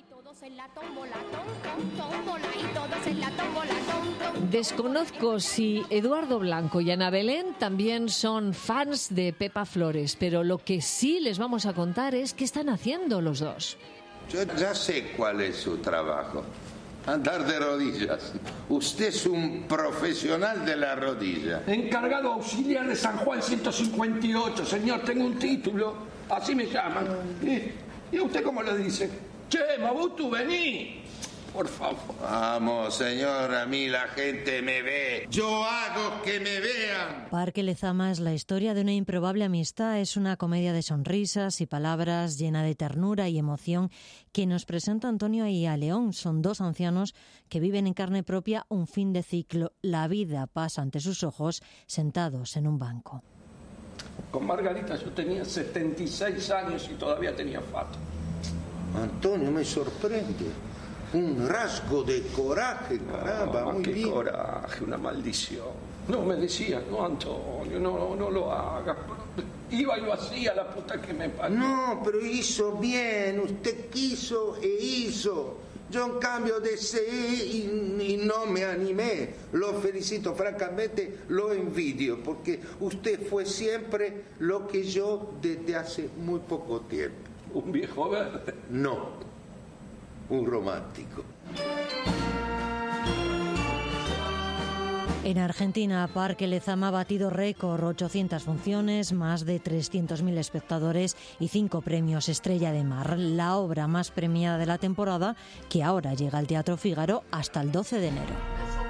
Desconozco si Eduardo Blanco y Ana Belén también son fans de Pepa Flores, pero lo que sí les vamos a contar es qué están haciendo los dos. Yo ya sé cuál es su trabajo. Andar de rodillas. Usted es un profesional de la rodilla. Encargado auxiliar de San Juan 158, señor, tengo un título. Así me llaman. ¿Y a usted cómo lo dice? Che, Mobutu, vení. Por favor. Vamos, señor, a mí la gente me ve. Yo hago que me vean. Parque Lezama es la historia de una improbable amistad. Es una comedia de sonrisas y palabras llena de ternura y emoción que nos presenta Antonio y a León. Son dos ancianos que viven en carne propia un fin de ciclo. La vida pasa ante sus ojos sentados en un banco. Con Margarita yo tenía 76 años y todavía tenía fato. Antonio, me sorprende. Un rasgo de coraje, caramba, muy qué bien. Coraje, una maldición. No, me decían, no, Antonio, no lo hagas. Iba y lo hacía, la puta que me parió. No, pero hizo bien, usted quiso e hizo. Yo en cambio deseé y no me animé. Lo felicito, francamente, lo envidio, porque usted fue siempre lo que yo desde hace muy poco tiempo. ¿Un viejo verde? No. Un romántico. En Argentina, Parque Lezama ha batido récord, 800 funciones, más de 300.000 espectadores y 5 premios Estrella de Mar, la obra más premiada de la temporada, que ahora llega al Teatro Fígaro hasta el 12 de enero.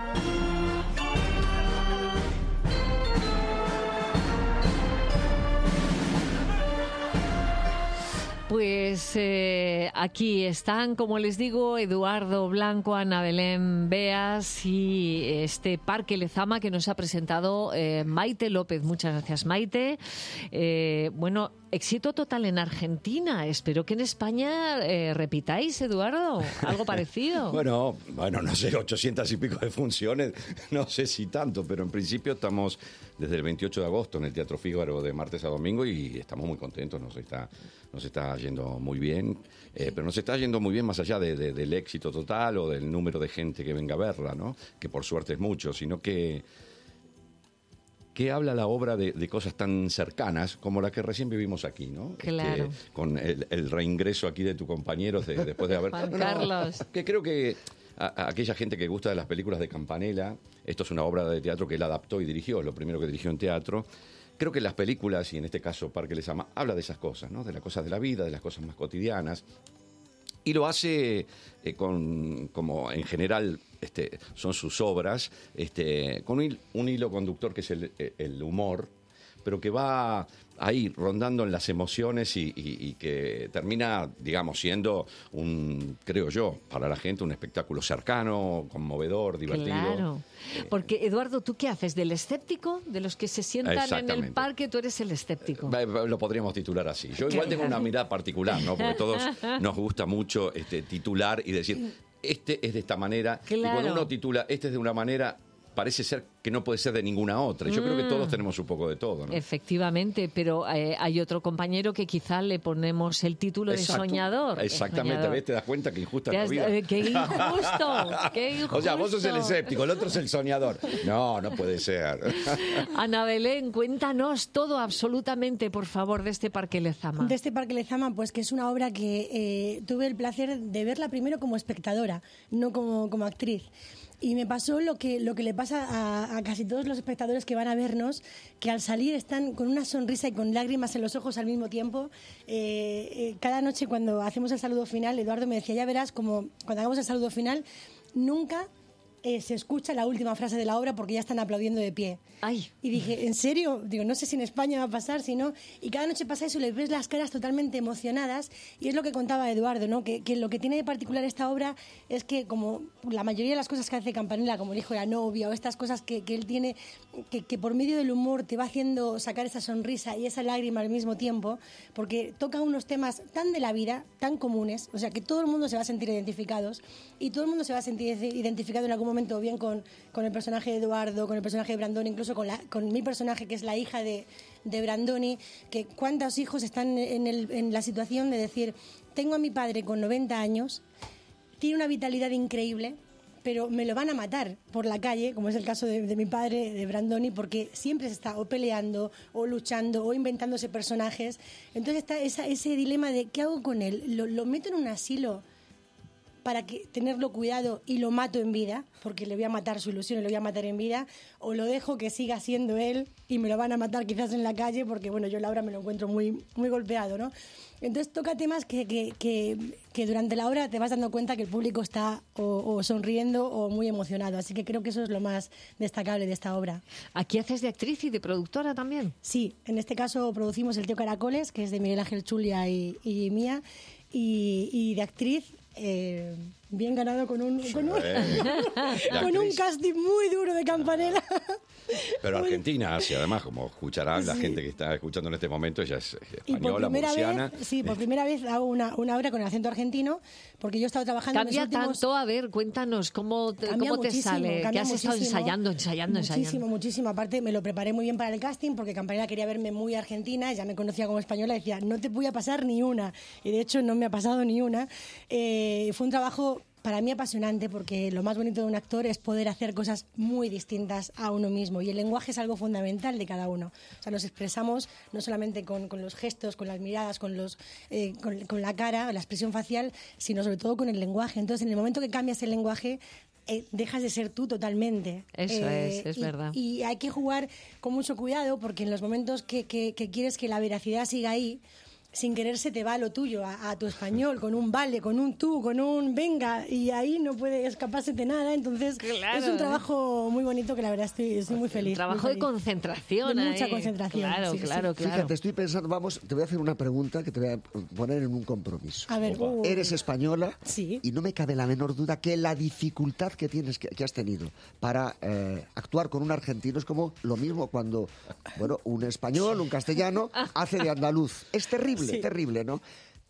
Pues aquí están, como les digo, Eduardo Blanco, Ana Belén Beas y este Parque Lezama que nos ha presentado Maite López. Muchas gracias, Maite. Bueno, éxito total en Argentina. Espero que en España repitáis, Eduardo, algo parecido. Bueno, no sé, 800 y pico de funciones, no sé si tanto, pero en principio estamos desde el 28 de agosto en el Teatro Fígaro de martes a domingo y estamos muy contentos, nos está yendo muy bien, pero nos está yendo muy bien más allá del éxito total o del número de gente que venga a verla, ¿no? Que por suerte es mucho, sino que habla la obra de cosas tan cercanas como la que recién vivimos aquí, ¿no? Claro. Con el reingreso aquí de tu compañero después de haber... Juan Carlos. Que creo que a aquella gente que gusta de las películas de Campanella, esto es una obra de teatro que él adaptó y dirigió, es lo primero que dirigió en teatro. Creo que las películas, y en este caso Parque Lezama, habla de esas cosas, ¿no? De las cosas de la vida, de las cosas más cotidianas. Y lo hace como en general son sus obras, con un hilo conductor que es el humor, pero que va ahí rondando en las emociones y que termina, digamos, siendo creo yo, para la gente un espectáculo cercano, conmovedor, divertido. Claro, porque Eduardo, ¿tú qué haces? ¿Del escéptico? ¿De los que se sientan en el parque? Tú eres el escéptico. Lo podríamos titular así. Yo igual tengo una mirada particular, ¿no? Porque todos nos gusta mucho titular y decir, este es de esta manera. Claro. Y cuando uno titula, este es de una manera, parece ser que no puede ser de ninguna otra. Yo creo que todos tenemos un poco de todo, ¿no? Exactamente, soñador. ¿ves? Te das cuenta que injusta es la vida. ¡Qué injusto! ¡Qué injusto! O sea, vos sos el escéptico, el otro es el soñador. No puede ser. Ana Belén, cuéntanos todo absolutamente, por favor, de este Parque Lezama. De este Parque Lezama, pues que es una obra que tuve el placer de verla primero como espectadora, no como actriz. Y me pasó lo que le pasa a casi todos los espectadores que van a vernos, que al salir están con una sonrisa y con lágrimas en los ojos al mismo tiempo. Cada noche cuando hacemos el saludo final, Eduardo me decía, ya verás, como cuando hagamos el saludo final, nunca se escucha la última frase de la obra porque ya están aplaudiendo de pie. Ay. Y dije, ¿en serio? Digo, no sé si en España va a pasar, si no. Y cada noche pasa eso y les ves las caras totalmente emocionadas. Y es lo que contaba Eduardo, ¿no? Que lo que tiene de particular esta obra es que, como la mayoría de las cosas que hace Campanella, como el hijo de la novia o estas cosas que él tiene, que por medio del humor te va haciendo sacar esa sonrisa y esa lágrima al mismo tiempo, porque toca unos temas tan de la vida, tan comunes, o sea, que todo el mundo se va a sentir identificados y todo el mundo se va a sentir identificado en algún momento bien con el personaje de Eduardo, con el personaje de Brandoni, incluso con mi personaje, que es la hija de Brandoni, que cuántos hijos están en la situación de decir, tengo a mi padre con 90 años, tiene una vitalidad increíble, pero me lo van a matar por la calle, como es el caso de mi padre, de Brandoni, porque siempre se está o peleando, o luchando, o inventándose personajes. Entonces está ese dilema de ¿qué hago con él? ¿Lo meto en un asilo para tenerlo cuidado y lo mato en vida, porque le voy a matar su ilusión y lo voy a matar en vida, o lo dejo que siga siendo él y me lo van a matar quizás en la calle, porque bueno, yo la obra me lo encuentro muy, muy golpeado, ¿no? Entonces toca temas que durante la obra te vas dando cuenta que el público está o sonriendo o muy emocionado, así que creo que eso es lo más destacable de esta obra. ¿Aquí haces de actriz y de productora también? Sí, en este caso producimos El Tío Caracoles, que es de Miguel Ángel Chulia y mía, y de actriz bien ganado con un casting muy duro de Campanella. Pero Argentina hace, además, como escucharán la gente que está escuchando en este momento, ella es española, murciana. Por primera vez hago una obra con el acento argentino, porque yo he estado trabajando ¿Cambia en los últimos... tanto? A ver, cuéntanos, ¿cómo te sale? ¿Qué has estado ensayando? Muchísimo. Aparte, me lo preparé muy bien para el casting, porque Campanella quería verme muy argentina, ella me conocía como española, y decía, no te voy a pasar ni una. Y de hecho, no me ha pasado ni una. Fue un trabajo para mí apasionante, porque lo más bonito de un actor es poder hacer cosas muy distintas a uno mismo, y el lenguaje es algo fundamental de cada uno. O sea, nos expresamos no solamente con los gestos, con las miradas, con la cara, la expresión facial, sino sobre todo con el lenguaje. Entonces, en el momento que cambias el lenguaje, dejas de ser tú totalmente. Eso es verdad. Y hay que jugar con mucho cuidado, porque en los momentos que quieres que la veracidad siga ahí, sin querer se te va lo tuyo, a tu español, con un vale, con un tú, con un venga, y ahí no puede escaparse de nada. Entonces, claro, es un trabajo muy bonito, que la verdad estoy muy feliz. Un trabajo de concentración. De mucha concentración. Claro. Fíjate, estoy pensando, te voy a hacer una pregunta que te voy a poner en un compromiso. A ver, eres española, sí, y no me cabe la menor duda que la dificultad que has tenido para actuar con un argentino es como lo mismo cuando, un español, un castellano, hace de andaluz. Es terrible, ¿no?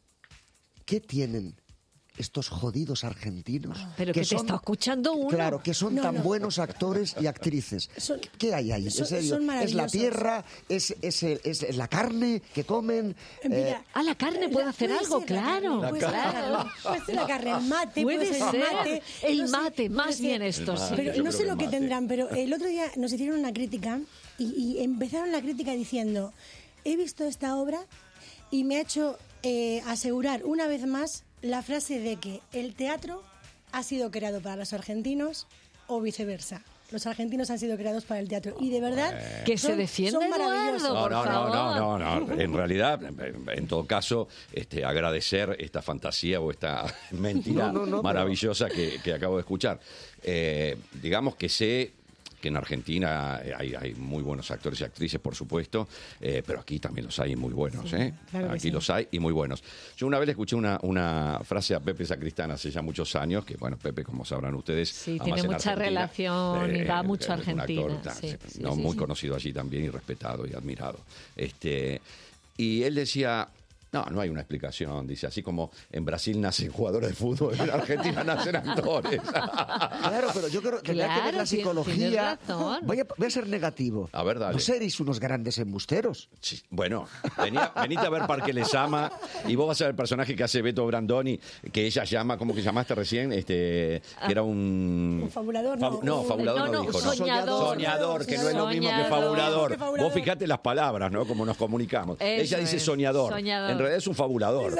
¿Qué tienen estos jodidos argentinos? Pero que te está escuchando uno. Claro, que son tan buenos actores y actrices. ¿Qué hay ahí? En serio, ¿es la tierra? ¿Es la carne que comen? Mira, la carne puede hacer algo, claro. Puede ser la carne, el mate, puede ser el mate, más bien esto. Sí. Pero no sé lo que tendrán, pero el otro día nos hicieron una crítica y empezaron la crítica diciendo, he visto esta obra y me ha hecho asegurar una vez más la frase de que el teatro ha sido creado para los argentinos o viceversa. Los argentinos han sido creados para el teatro. Y de verdad, que se defienda Eduardo, No. En realidad, en todo caso, agradecer esta fantasía o esta mentira maravillosa que acabo de escuchar. Digamos que sé que en Argentina hay muy buenos actores y actrices, por supuesto, pero aquí también los hay muy buenos, ¿eh? Claro aquí los hay y muy buenos. Yo una vez le escuché una frase a Pepe Sacristán hace ya muchos años, que bueno, Pepe, como sabrán ustedes, sí, tiene mucha relación y va mucho a Argentina. Un actor, muy conocido allí también y respetado y admirado. Y él decía... No hay una explicación. Dice, así como en Brasil nacen jugadores de fútbol, en Argentina nacen actores. Claro, pero yo creo que hay que ver la psicología. Voy a ser negativo. A ver, dale. ¿No seréis unos grandes embusteros? Sí, bueno, venite a ver Parque Lezama y vos vas a ver el personaje que hace Beto Brandoni, que ella llama, ¿cómo que llamaste recién? Que era un fabulador. Fabulador no dijo. Soñador, que no es lo mismo que fabulador. Vos fijate las palabras, ¿no? Como nos comunicamos. Ella dice soñador. En realidad es un fabulador.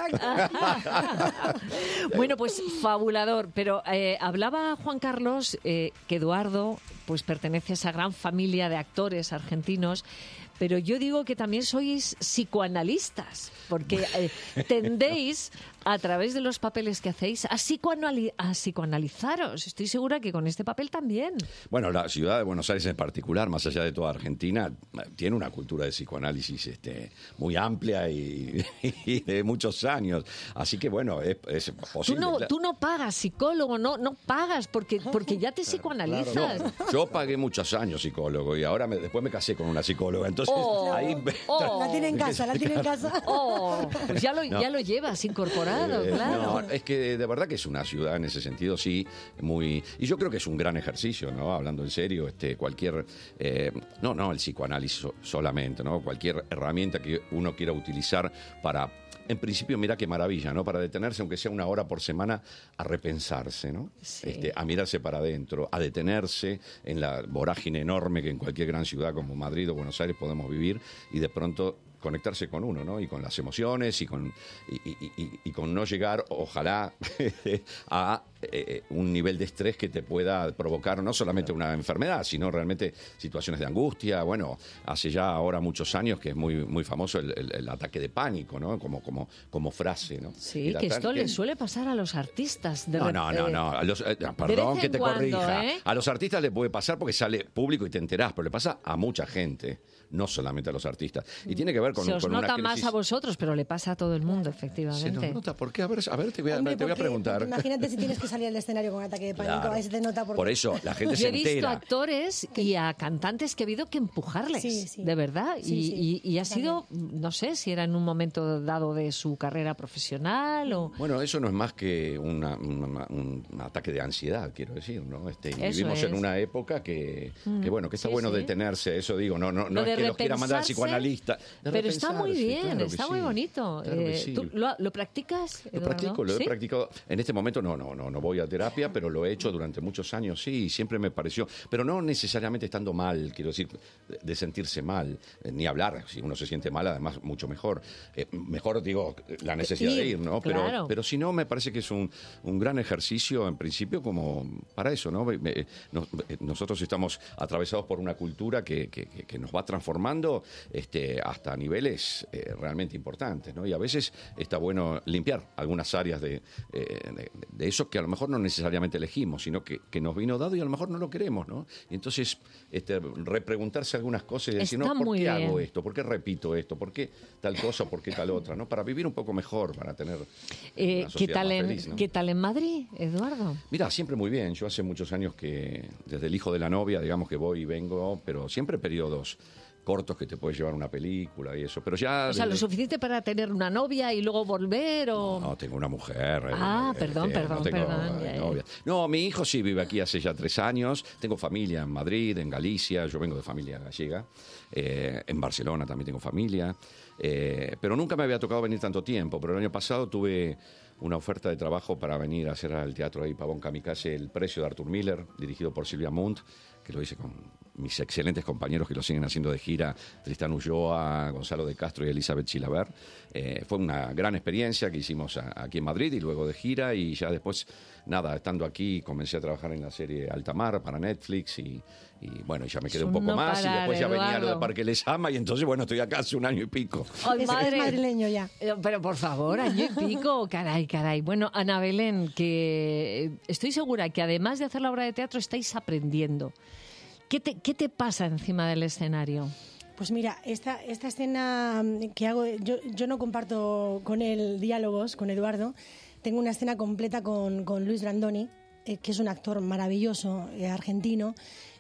Bueno, pues fabulador. Pero hablaba Juan Carlos que Eduardo pues pertenece a esa gran familia de actores argentinos. Pero yo digo que también sois psicoanalistas, porque tendéis, a través de los papeles que hacéis, a psicoanalizaros. Estoy segura que con este papel también. Bueno, la ciudad de Buenos Aires en particular, más allá de toda Argentina, tiene una cultura de psicoanálisis muy amplia y de muchos años. Así que, bueno, es posible. Tú no pagas psicólogo, no pagas porque ya te psicoanalizas. No, yo pagué muchos años psicólogo y ahora después me casé con una psicóloga. Entonces, ahí... La tiene en casa. Pues ya lo llevas incorporado. Claro, claro. No, es que de verdad que es una ciudad en ese sentido, sí, muy... Y yo creo que es un gran ejercicio, ¿no? Hablando en serio, cualquier... no el psicoanálisis solamente, ¿no? Cualquier herramienta que uno quiera utilizar para... En principio, mira qué maravilla, ¿no? Para detenerse, aunque sea una hora por semana, a repensarse, ¿no? Sí. A mirarse para adentro, a detenerse en la vorágine enorme que en cualquier gran ciudad como Madrid o Buenos Aires podemos vivir y de pronto conectarse con uno, ¿no? Y con las emociones y con no llegar, ojalá, a un nivel de estrés que te pueda provocar no solamente una enfermedad, sino realmente situaciones de angustia. Bueno, hace ya ahora muchos años que es muy, muy famoso el ataque de pánico, ¿no? Como frase, ¿no? Sí, que esto le suele pasar a los artistas. No. Perdón que te corrija. A los artistas le puede pasar porque sale público y te enterás, pero le pasa a mucha gente, no solamente a los artistas. Y tiene que ver con se os con nota una crisis. más a vosotros, pero le pasa a todo el mundo, efectivamente. Se nos nota, ¿por qué? A ver, te voy a Porque preguntar. imagínate si tienes que salir al escenario con un ataque de pánico, Claro. ahí se te nota Por eso, la gente Yo se he visto entera. actores y a cantantes que ha habido que empujarles, Sí. de verdad. Sí, y ha sido, no sé si era en un momento dado de su carrera profesional o... Bueno, eso no es más que un ataque de ansiedad, quiero decir, ¿no? Vivimos en una época que está Sí, bueno sí. detenerse, eso digo, no Lo de es que los quiera mandar al repensarse, psicoanalista. De pero está muy repensarse, bien, claro que está sí, muy bonito. claro que sí. ¿Tú lo practicas, Eduardo? Lo he ¿Sí? practicado. En este momento no voy a terapia, pero lo he hecho durante muchos años, sí, y siempre me pareció, pero no necesariamente estando mal, quiero decir, de sentirse mal, ni hablar, si uno se siente mal, además, mucho mejor. Mejor, digo, la necesidad de ir, ¿no? Claro. Pero si no, me parece que es un gran ejercicio, en principio, como para eso, ¿no? Nosotros estamos atravesados por una cultura que nos va transformando hasta niveles realmente importantes, ¿no? Y a veces está bueno limpiar algunas áreas de eso que a lo mejor no necesariamente elegimos, sino que nos vino dado y a lo mejor no lo queremos, ¿no? Y entonces repreguntarse algunas cosas y decir, Está ¿por muy qué bien. hago esto? ¿Por qué repito esto? ¿Por qué tal cosa? ¿Por qué tal otra? ¿No? Para vivir un poco mejor, para tener una ¿Qué sociedad tal más feliz, ¿no? ¿Qué tal en Madrid, Eduardo? Mira, siempre muy bien. Yo hace muchos años que, desde el hijo de la novia, digamos que voy y vengo, pero siempre periodos cortos que te puedes llevar una película y eso. Pero ya... O sea, lo suficiente para tener una novia y luego volver o... No, tengo una mujer. Perdón, no tengo ya. novia. No, mi hijo sí vive aquí hace ya 3 años. Tengo familia en Madrid, en Galicia. Yo vengo de familia gallega. En Barcelona también tengo familia. Pero nunca me había tocado venir tanto tiempo. Pero el año pasado tuve una oferta de trabajo para venir a hacer al teatro ahí, Pavón Kamikaze, El Precio de Arthur Miller, dirigido por Silvia Munt, que lo hice con mis excelentes compañeros que lo siguen haciendo de gira, Tristán Ulloa, Gonzalo de Castro y Elizabeth Chilaver. Fue una gran experiencia que hicimos aquí en Madrid y luego de gira, y ya después, nada, estando aquí comencé a trabajar en la serie Altamar para Netflix y bueno, ya me quedé un poco no más parar, y después ya venía lo de Eduardo. Parque Lezama y entonces, bueno, estoy acá hace 1 año y pico. ¡Ay, Es madre! madrileño ya. Pero por favor, año y pico, caray. Bueno, Ana Belén, que estoy segura que además de hacer la obra de teatro estáis aprendiendo. ¿Qué te pasa encima del escenario? Pues mira, esta escena que hago, yo no comparto con él diálogos, con Eduardo. Tengo una escena completa con Luis Brandoni, que es un actor maravilloso, argentino.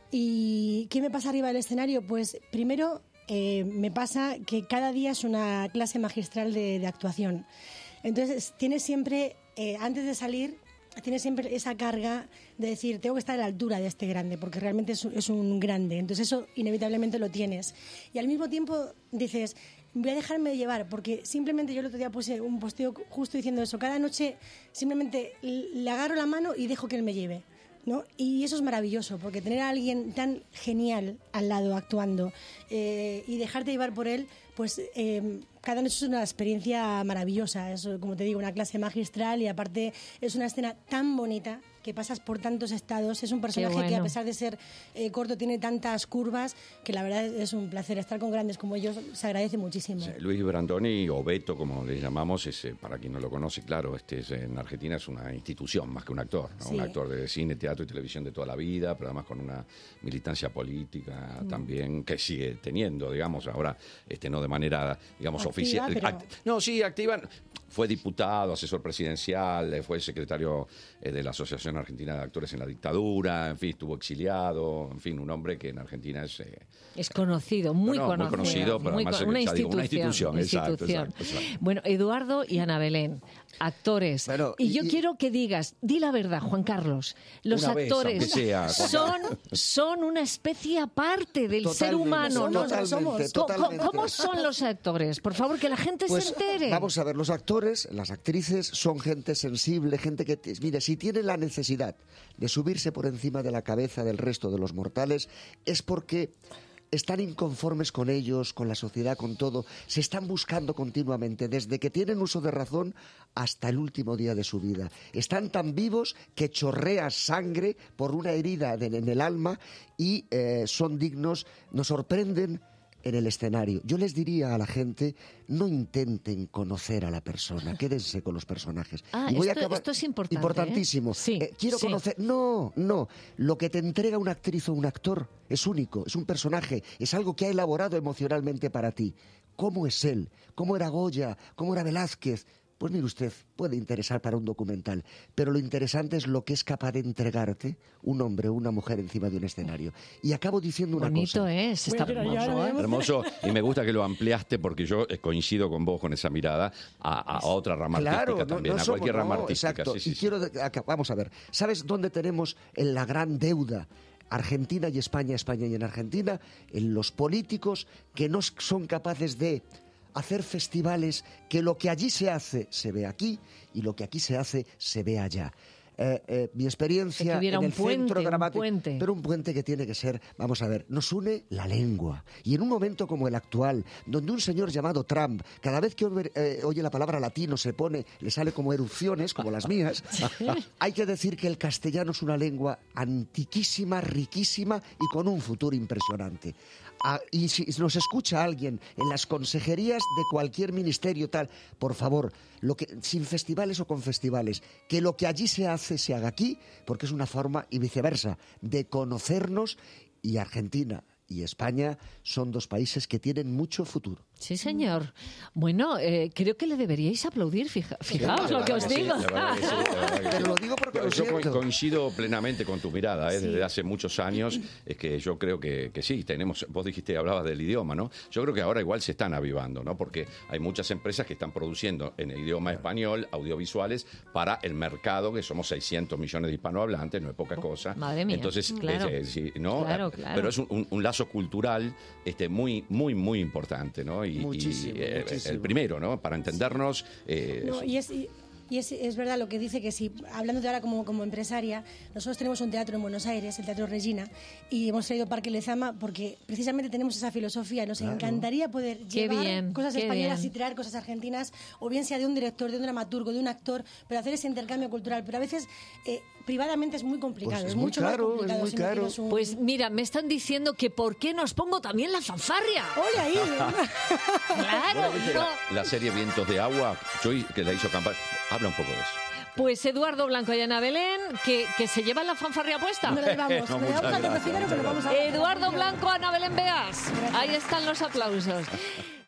¿Y qué me pasa arriba del escenario? Pues primero me pasa que cada día es una clase magistral de actuación. Entonces tienes siempre, antes de salir, tienes siempre esa carga de decir, tengo que estar a la altura de este grande, porque realmente es un grande. Entonces eso inevitablemente lo tienes. Y al mismo tiempo dices, voy a dejarme llevar, porque simplemente yo el otro día puse un posteo justo diciendo eso. Cada noche simplemente le agarro la mano y dejo que él me lleve, ¿no? Y eso es maravilloso, porque tener a alguien tan genial al lado actuando y dejarte llevar por él, pues cada noche es una experiencia maravillosa. Es, como te digo, una clase magistral, y aparte es una escena tan bonita que pasas por tantos estados. Es un personaje que, a pesar de ser corto, tiene tantas curvas que la verdad es un placer. Estar con grandes como ellos se agradece muchísimo. Sí, Luis Brandoni, o Beto, como le llamamos, para quien no lo conoce, claro, en Argentina es una institución más que un actor, ¿no? Sí. Un actor de cine, teatro y televisión de toda la vida, pero además con una militancia política también, que sigue teniendo, digamos, ahora no de manera, digamos, Activa, oficial. pero... No, sí, activa. fue diputado, asesor presidencial, fue secretario de la Asociación Argentina de Actores en la Dictadura, en fin, estuvo exiliado, en fin, un hombre que en Argentina es conocido, muy conocido, pero además una institución. Exacto. Bueno, Eduardo y Ana Belén, actores. Bueno, y yo quiero que digas, di la verdad, Juan Carlos, los actores son una especie aparte del ser humano. Totalmente. ¿Cómo son los actores? Por favor, que la gente se entere. Vamos a ver, los actores, las actrices son gente sensible, gente que, mire, si tiene la necesidad de subirse por encima de la cabeza del resto de los mortales, es porque están inconformes con ellos, con la sociedad, con todo. Se están buscando continuamente, desde que tienen uso de razón hasta el último día de su vida. Están tan vivos que chorrea sangre por una herida en el alma y son dignos, nos sorprenden en el escenario. Yo les diría a la gente, no intenten conocer a la persona, quédense con los personajes. Y voy esto es importante. Importantísimo. Sí, quiero conocer... No. Lo que te entrega una actriz o un actor es único, es un personaje, es algo que ha elaborado emocionalmente para ti. ¿Cómo es él? ¿Cómo era Goya? ¿Cómo era Velázquez? Pues mire usted, puede interesar para un documental, pero lo interesante es lo que es capaz de entregarte un hombre o una mujer encima de un escenario. Y acabo diciendo una cosa. Bonito es, está hermoso. Hermoso, y me gusta que lo ampliaste porque yo coincido con vos con esa mirada a otra rama artística también, a cualquier rama artística. Exacto, sí. Vamos a ver, ¿sabes dónde tenemos la gran deuda? Argentina y España y en Argentina, en los políticos que no son capaces de hacer festivales que lo que allí se hace se ve aquí y lo que aquí se hace se ve allá. Mi experiencia en el centro dramático, pero un puente que tiene que ser, vamos a ver, nos une la lengua. Y en un momento como el actual, donde un señor llamado Trump, cada vez que oye la palabra latino le sale como erupciones, como las mías, hay que decir que el castellano es una lengua antiquísima, riquísima y con un futuro impresionante. Y si nos escucha alguien en las consejerías de cualquier ministerio tal, por favor, sin festivales o con festivales, que lo que allí se hace se haga aquí, porque es una forma, y viceversa, de conocernos. Y Argentina y España son dos países que tienen mucho futuro. Sí, señor. Bueno, creo que le deberíais aplaudir, fijaos lo que os digo. Pero lo digo porque lo siento. Yo coincido plenamente con tu mirada, desde hace muchos años, es que yo creo que sí, vos hablabas del idioma, ¿no? Yo creo que ahora igual se están avivando, ¿no? Porque hay muchas empresas que están produciendo en el idioma español audiovisuales para el mercado, que somos 600 millones de hispanohablantes, no es poca cosa. Madre mía. Entonces, claro. ¿no? Claro. Pero es un lazo cultural muy, muy, muy importante, ¿no? Muchísimo. El primero, ¿no? Para entendernos. Y es verdad lo que dice, que si, hablándote ahora como empresaria, nosotros tenemos un teatro en Buenos Aires, el Teatro Regina, y hemos traído Parque Lezama porque precisamente tenemos esa filosofía. Nos encantaría poder llevar cosas españolas y traer cosas argentinas, o bien sea de un director, de un dramaturgo, de un actor, pero hacer ese intercambio cultural. Pero a veces privadamente es muy complicado, pues es mucho más complicado. Es muy caro. Pues mira, me están diciendo que ¿por qué nos pongo también la fanfarria? ¡Ole ahí! Claro. La serie Vientos de Agua, que la hizo campaña, habla un poco de eso. Pues Eduardo Blanco y Ana Belén, que se llevan la fanfarria puesta. Me la llevamos. No, Me la llevamos muchas pero vamos a... Eduardo Blanco, Ana Belén Beas. Ahí están los aplausos.